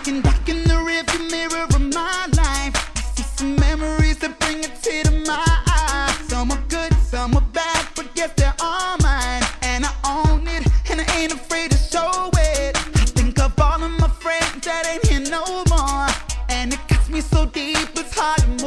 Looking back in the rearview mirror of my life, I see some memories that bring a tear to my eye. Some are good, some are bad, but yes, they're all mine. And I own it, and I ain't afraid to show it. I think of all of my friends that ain't here no more, and it cuts me so deep, it's hard to